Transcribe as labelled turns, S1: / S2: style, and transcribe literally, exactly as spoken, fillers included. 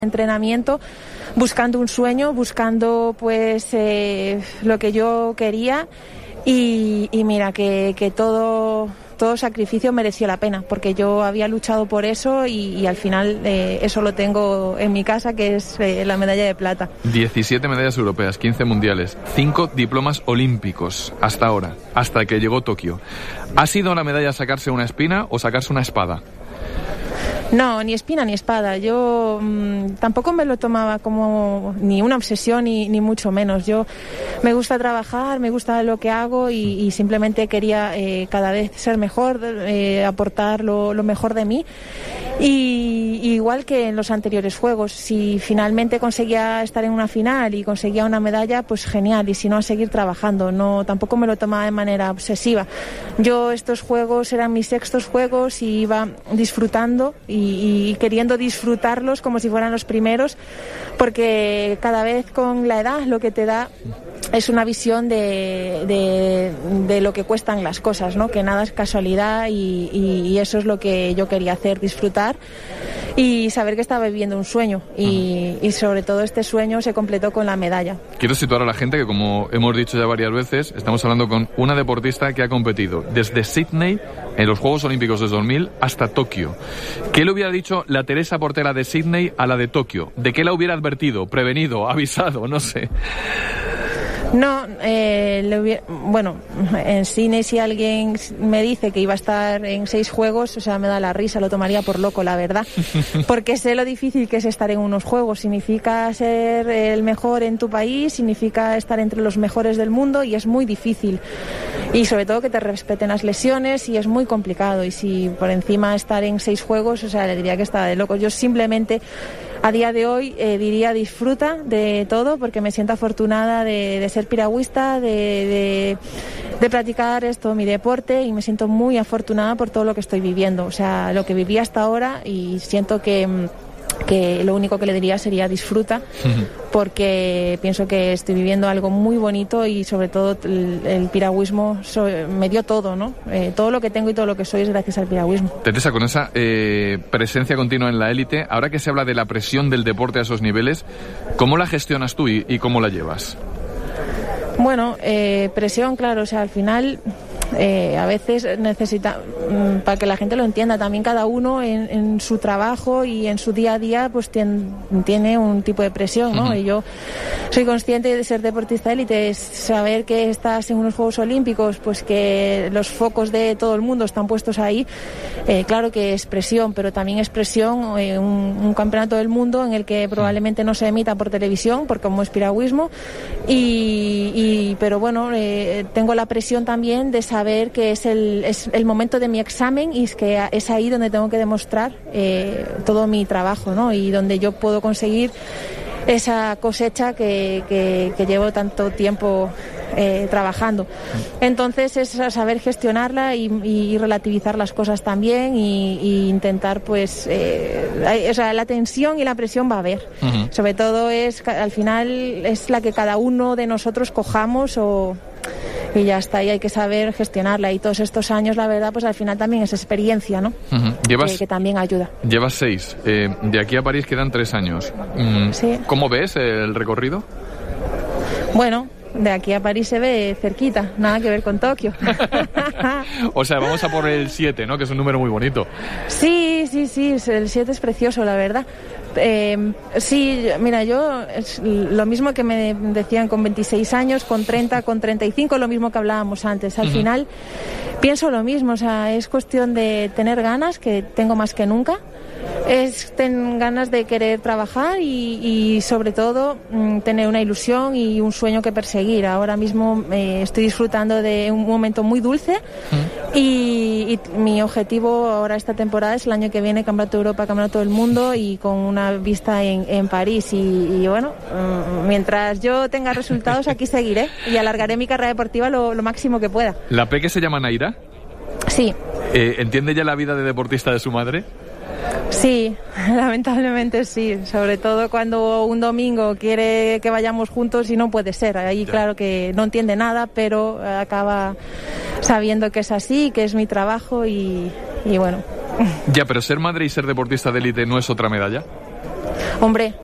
S1: entrenamiento, buscando un sueño, buscando pues eh, lo que yo quería y, y mira que, que todo, todo sacrificio mereció la pena porque yo había luchado por eso y, y al final eh, eso lo tengo en mi casa, que es eh, la medalla de plata.
S2: diecisiete medallas europeas, quince mundiales, cinco diplomas olímpicos hasta ahora, hasta que llegó Tokio. ¿Ha sido la medalla sacarse una espina o sacarse una espada?
S1: No, ni espina ni espada. Yo mmm, tampoco me lo tomaba como ni una obsesión ni, ni mucho menos. Yo me gusta trabajar, me gusta lo que hago y, y simplemente quería eh, cada vez ser mejor, eh, aportar lo, lo mejor de mí. Y, y igual que en los anteriores juegos, si finalmente conseguía estar en una final y conseguía una medalla, pues genial. Y si no, a seguir trabajando. No, tampoco me lo tomaba de manera obsesiva. Yo estos juegos eran mis sextos juegos y iba disfrutando y Y, y queriendo disfrutarlos como si fueran los primeros, porque cada vez con la edad lo que te da es una visión de, de, de lo que cuestan las cosas, ¿no? Que nada es casualidad y, y, y eso es lo que yo quería hacer, disfrutar y saber que estaba viviendo un sueño y, y sobre todo este sueño se completó con la medalla.
S2: Quiero situar a la gente que, como hemos dicho ya varias veces, estamos hablando con una deportista que ha competido desde Sydney en los Juegos Olímpicos de dos mil hasta Tokio. ¿Qué le hubiera dicho la Teresa Portela de Sydney a la de Tokio? ¿De qué la hubiera advertido, prevenido, avisado? No sé.
S1: No, eh, le hubiera, bueno, en cine si alguien me dice que iba a estar en seis juegos, o sea, me da la risa, lo tomaría por loco, la verdad, porque sé lo difícil que es estar en unos juegos. Significa ser el mejor en tu país, significa estar entre los mejores del mundo y es muy difícil. Y sobre todo que te respeten las lesiones y es muy complicado. Y si por encima estar en seis juegos, o sea, le diría que estaba de loco. Yo simplemente a día de hoy eh, diría disfruta de todo porque me siento afortunada de, de ser piragüista, de, de, de practicar esto, mi deporte, y me siento muy afortunada por todo lo que estoy viviendo. O sea, lo que viví hasta ahora y siento que... que lo único que le diría sería disfruta, porque pienso que estoy viviendo algo muy bonito y sobre todo el, el piragüismo so, me dio todo, ¿no? Eh, todo lo que tengo y todo lo que soy es gracias al piragüismo.
S2: Teresa, con esa eh, presencia continua en la élite, ahora que se habla de la presión del deporte a esos niveles, ¿cómo la gestionas tú y, y cómo la llevas?
S1: Bueno, eh, presión, claro, o sea, al final... Eh, a veces necesita, mm, para que la gente lo entienda, también cada uno en, en su trabajo y en su día a día pues tien, tiene un tipo de presión, ¿no? Uh-huh. Y yo soy consciente de ser deportista élite, es saber que estás en unos Juegos Olímpicos, pues que los focos de todo el mundo están puestos ahí. Eh, claro que es presión, pero también es presión eh, un, un campeonato del mundo en el que probablemente no se emita por televisión, porque como es piragüismo, y, y pero bueno, eh, tengo la presión también de saber ver que es el, es el momento de mi examen y es que es ahí donde tengo que demostrar eh, todo mi trabajo, ¿no? Y donde yo puedo conseguir esa cosecha que, que, que llevo tanto tiempo eh, trabajando. Entonces es saber gestionarla y, y relativizar las cosas también y, y intentar pues eh, o sea, la tensión y la presión va a haber. Uh-huh. Sobre todo es al final es la que cada uno de nosotros cojamos o y ya está, y hay que saber gestionarla. Y todos estos años, la verdad, pues al final también es experiencia, ¿no? Uh-huh. Llevas, que, que también ayuda.
S2: Llevas seis. Eh, de aquí a París quedan tres años. Mm, sí. ¿Cómo ves el recorrido?
S1: Bueno, de aquí a París se ve cerquita, nada que ver con Tokio.
S2: O sea, vamos a por el siete, ¿no? Que es un número muy bonito.
S1: Sí, sí, sí, el siete es precioso, la verdad. Eh, sí, mira, yo es lo mismo que me decían con veintiséis años, con treinta, con treinta y cinco, lo mismo que hablábamos antes. Al uh-huh. final pienso lo mismo, o sea, es cuestión de tener ganas, que tengo más que nunca. Es tener ganas de querer trabajar y, y sobre todo mmm, tener una ilusión y un sueño que perseguir. Ahora mismo eh, estoy disfrutando de un momento muy dulce uh-huh. y, y mi objetivo ahora esta temporada es el año que viene Campeonato de Europa, Campeonato del Mundo y con una vista en, en París y, y bueno, mmm, mientras yo tenga resultados aquí seguiré y alargaré mi carrera deportiva lo, lo máximo que pueda.
S2: ¿La peque se llama Naira?
S1: Sí.
S2: Eh, ¿Entiende ya la vida de deportista de su madre?
S1: Sí, lamentablemente sí, sobre todo cuando un domingo quiere que vayamos juntos y no puede ser. Ahí ya. Claro que no entiende nada, pero acaba sabiendo que es así, que es mi trabajo y, y bueno.
S2: Ya, pero ser madre y ser deportista de élite no es otra medalla.
S1: Hombre,